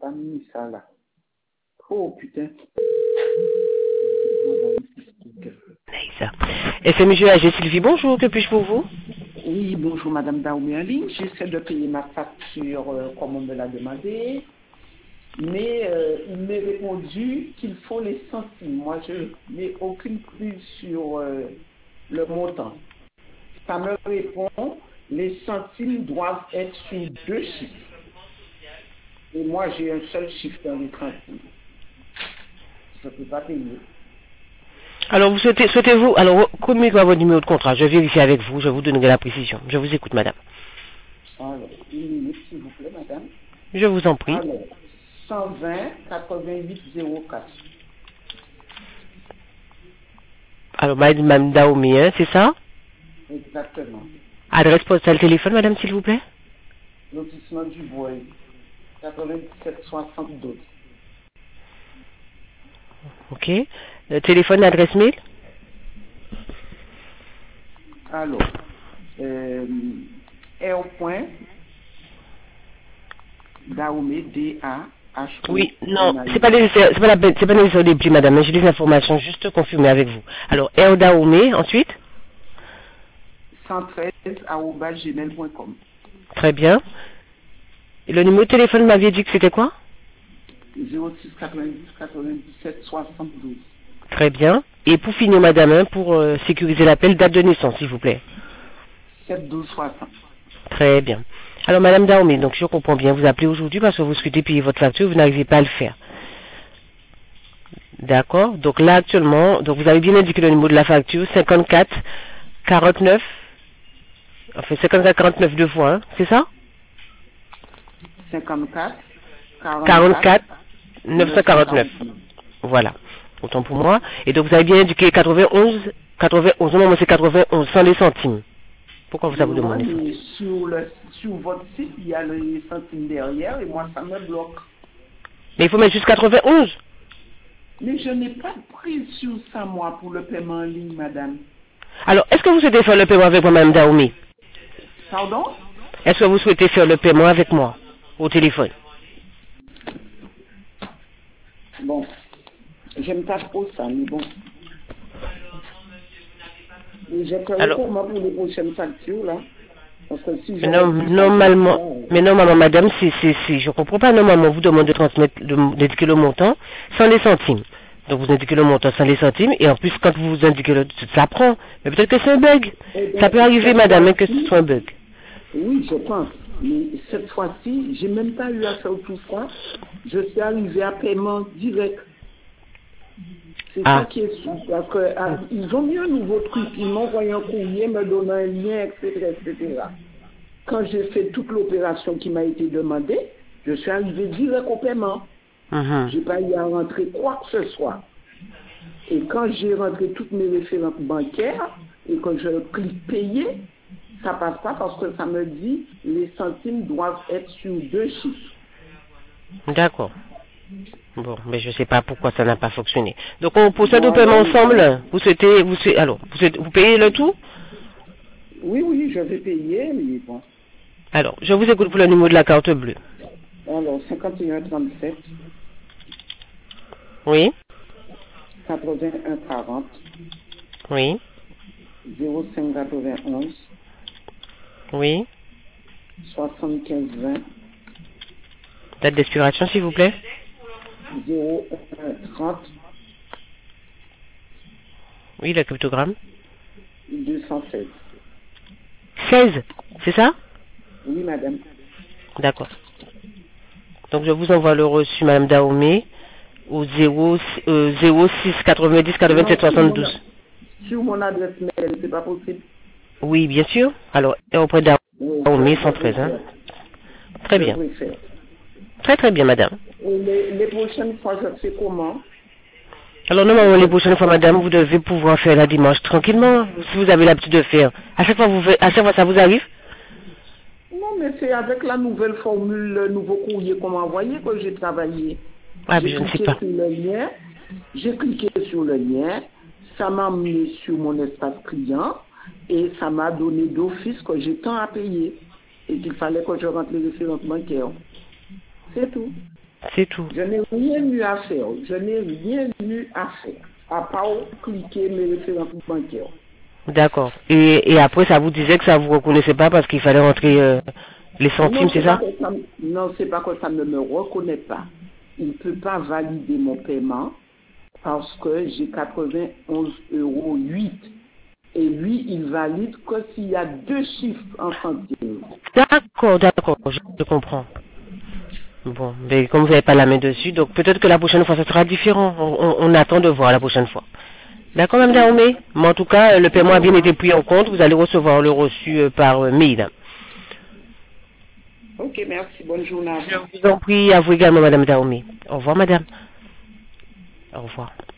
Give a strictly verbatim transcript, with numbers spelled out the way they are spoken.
pas mis ça là. Oh putain. Et c'est monsieur A G Sylvie, bonjour, que puis-je pour vous? Oui, bonjour Madame Daoumi en ligne. J'essaie de payer ma facture euh, comme on me l'a demandé. Mais euh, il m'est répondu qu'il faut les centimes. Moi, je n'ai aucune prise sur euh, le montant. Ça me répond, les centimes doivent être sur deux chiffres. Et moi, j'ai un seul chiffre dans les centimes. Je ne peux pas payer. Alors, vous souhaitez, souhaitez-vous, alors, communiquez votre numéro de contrat, je vais vérifier avec vous, je vous donnerai la précision. Je vous écoute, madame. Alors, une minute, s'il vous plaît, madame. Je vous en prie. Alors, cent vingt quatre-vingt-huit zéro quatre. Alors, madame Daoumi, hein, c'est ça? Exactement. Adresse postale téléphone, madame, s'il vous plaît? Lotissement du Bois, quatre-vingt-dix-sept soixante-douze. Ok. Le téléphone, adresse mail? Alors, euh, R. Daoumi, D A H O. Oui, non, c'est pas nécessaire, c'est pas la peine, c'est pas nécessaire de plus, madame, mais j'ai des informations juste confirmées avec vous. Alors, R. Daoumi, ensuite? cent treize arobase gmail point com. Très bien. Et le numéro de téléphone, vous m'aviez dit que c'était quoi? zéro six quatre-vingt-dix quatre-vingt-dix-sept soixante-douze. Très bien. Et pour finir, madame, hein, pour euh, sécuriser l'appel, date de naissance, s'il vous plaît. sept douze soixante. Très bien. Alors, madame Daoumi, donc je comprends bien, vous appelez aujourd'hui parce que vous souhaitez payer votre facture, vous n'arrivez pas à le faire. D'accord. Donc là, actuellement, donc vous avez bien indiqué le numéro de la facture, cinquante-quatre quarante-neuf, enfin cinquante-quatre quarante-neuf deux fois, hein, c'est ça? cinquante-quatre quarante-quatre neuf cent quarante-neuf. Voilà. Autant pour moi. Et donc vous avez bien indiqué quatre-vingt-onze, quatre-vingt-onze, non, moi c'est quatre-vingt-onze, sans les centimes. Pourquoi vous ça vous Moi, demandez ça? mais sur, le, sur votre site, il y a les centimes derrière et moi, ça me bloque. Mais il faut mettre juste quatre-vingt-onze. Mais je n'ai pas de prise sur ça, moi, pour le paiement en ligne, madame. Alors, est-ce que vous souhaitez faire le paiement avec moi, madame Daoumi? Pardon? Est-ce que vous souhaitez faire le paiement avec moi, au téléphone? Bon, j'aime pas trop ça, mais bon. Et je ferai Alors, comment pour les prochaines factures, là? Parce que si je non, normalement, mais normalement, madame, si, si, si, je comprends pas, normalement, on vous demande de transmettre, de- d'indiquer le montant sans les centimes. Donc, vous indiquez le montant sans les centimes, et en plus, quand vous indiquez le, ça prend. Mais peut-être que c'est un bug. eh bien, Ça peut arriver, cette madame, hein, que ce fois-ci, soit un bug. oui, je pense. Mais cette fois-ci, j'ai même pas eu à faire tout ça. Je suis arrivé à paiement direct. C'est Ah. ça qui est sûr. Parce que ah, ils ont mis un nouveau truc. Ils m'ont envoyé un courrier, me donnant un lien, et cetera, et cetera. Quand j'ai fait toute l'opération qui m'a été demandée, je suis arrivé direct au paiement. Mhm. J'ai pas eu à rentrer quoi que ce soit. Et quand j'ai rentré toutes mes références bancaires et que je clique payer, ça passe pas parce que ça me dit les centimes doivent être sur deux chiffres. D'accord. Bon, mais je sais pas pourquoi ça n'a pas fonctionné. Donc, on procède au Bon, paiement alors, ensemble. Vous souhaitez, vous souhaitez, alors, vous souhaitez, vous payez le tout? oui, oui, je vais payer, mais bon. Alors, je vous écoute pour le numéro de la carte bleue. Alors, cinquante et un trente-sept, Oui, quatre-vingt-un quarante, oui, zéro cinq quatre-vingt-onze, oui. soixante-quinze vingt, Date d'expiration, s'il vous plaît. zéro un trente, Oui, le cryptogramme. deux cent seize. seize, c'est ça? Oui, madame. D'accord. Donc, je vous envoie le reçu, madame Daoumi, au zéro, euh, zéro six quatre-vingt-dix quatre-vingt-sept Non, sur mon, soixante-douze. sur mon adresse mail, c'est pas possible. Oui, bien sûr. Alors, et auprès Oui, Daoumi, je, je cent treize, hein. préfère. Très Je bien. préfère. Très, très bien, madame. Et les, les prochaines fois, je fais comment? Alors, normalement, les prochaines fois, madame, vous devez pouvoir faire la dimanche tranquillement, si vous avez l'habitude de faire. À chaque fois, vous faites, à chaque fois, ça vous arrive? Non, mais c'est avec la nouvelle formule, le nouveau courrier qu'on m'a envoyé que j'ai travaillé. Ah, J'ai mais je ne sais cliqué pas. sur le lien, j'ai cliqué sur le lien, ça m'a amené sur mon espace client et ça m'a donné d'office que j'ai tant à payer et qu'il fallait que je rentre les références bancaires. C'est tout. C'est tout. Je n'ai rien eu à faire. Je n'ai rien eu à faire. À part cliquer mes références bancaires. D'accord. Et, et après, ça vous disait que ça vous reconnaissait pas parce qu'il fallait rentrer euh, les centimes, c'est ça? ça Non, c'est pas que ça ne me reconnaît pas. Il ne peut pas valider mon paiement parce que j'ai quatre-vingt-onze euros huit. Et lui, il valide que s'il y a deux chiffres en centimes. D'accord, d'accord, je, je comprends. Bon, mais comme vous n'avez pas la main dessus, donc peut-être que la prochaine fois, ça sera différent. On, on, on attend de voir la prochaine fois. D'accord, Mme Dahomey? Mais en tout cas, le paiement a bien été pris en compte. Vous allez recevoir le reçu euh, par euh, mail. Ok, merci. Bonne journée. Je vous en prie, à vous également, Mme Dahomey. Au revoir, madame. Au revoir.